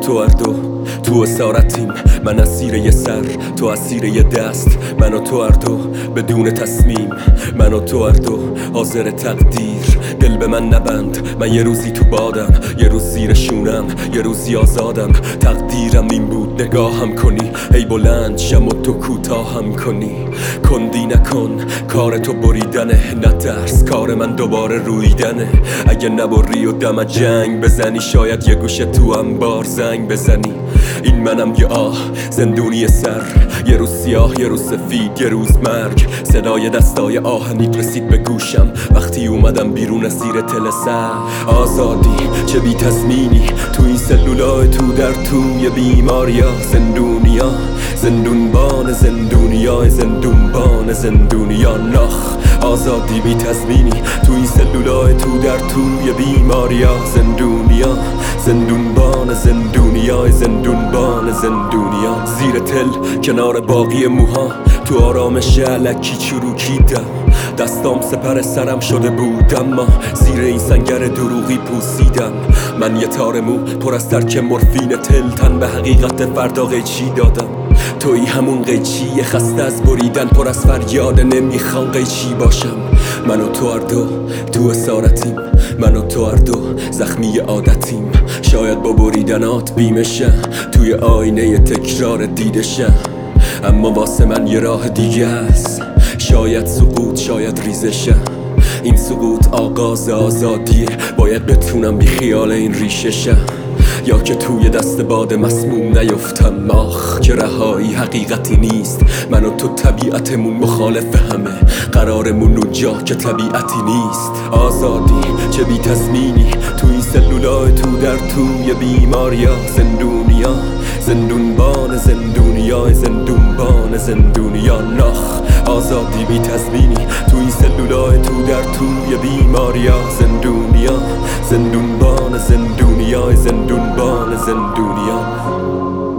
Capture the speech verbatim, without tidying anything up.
تو هر دو تو اسارتیم، من اسیر یه سر تو اسیر یه دست، من و تو هر دو بدون تصمیم، من و تو هر دو حاضر تقدیر. دل به من نبند، من یه روزی تو بادم، یه روز زیر شونم، یه روزی آزادم. تقدیرم این بود نگاهم کنی، ای بلند شم و تو کوتاهم کنی. کندی نکن، کار تو بریدنه، نه درس کار من دوباره رویدنه. اگه نبری و دم جنگ بزنی، شاید یه گوشه تو انبار زنگ بزنی. این منم یه آه زندونی سر، یه روز سیاه یه روز سفید یه روز مرگ. صدای دستای آهنیت رسید به گوشم وقتی اومدم بیرون از زیر تل سر. آزادی چه بی تضمینی تو این سلولای تو در توی بیماریا. زندونیا زندونبان زندونیا زندونبان زندونیا نخ. آزادی بی تضمینی تو این سلولای تو در توی بیماریا. زندونیا زندونبان زندونیا زندونبان زندونیا. زیر تل کنار باقی موها تو آرامش الکی چروکیدم. دستام سپر سرم شده بود اما زیر این سنگر دروغی پوسیدم. من یه تار مو پر از ترک مورفین تل، تن به حقیقت فردا قیچی دادم. توی همون قیچی خسته از بریدن، پر از فریاد نمیخوام قیچی باشم. من و تو هر دو تو اسارتیم، من و تو هر دو زخمی عادتیم. شاید با بریدنات بیمشه توی آینه تکرار دیدشه، اما واسه من یه راه دیگه هست. شاید سقوط شاید ریزشه، این سقوط آغاز آزادیه. باید بتونم بی خیال این ریششه، یا که توی دست باد مسموم نیفتم. آخ که رهایی حقیقتی نیست، من و تو طبیعتمون مخالف همه، قرارمون اونجا که طبیعتی نیست. آزادی چه بی تضمینی تو این سلولای تو در توی بیماریا. زندونیا زندونبان زندونیا زندونبان زندونیا نخ. آزادی بی تضمینی تو این سلولای تو در توی بیماریا. زندونیا زندونبان زندونیا زندونبان زندونیا.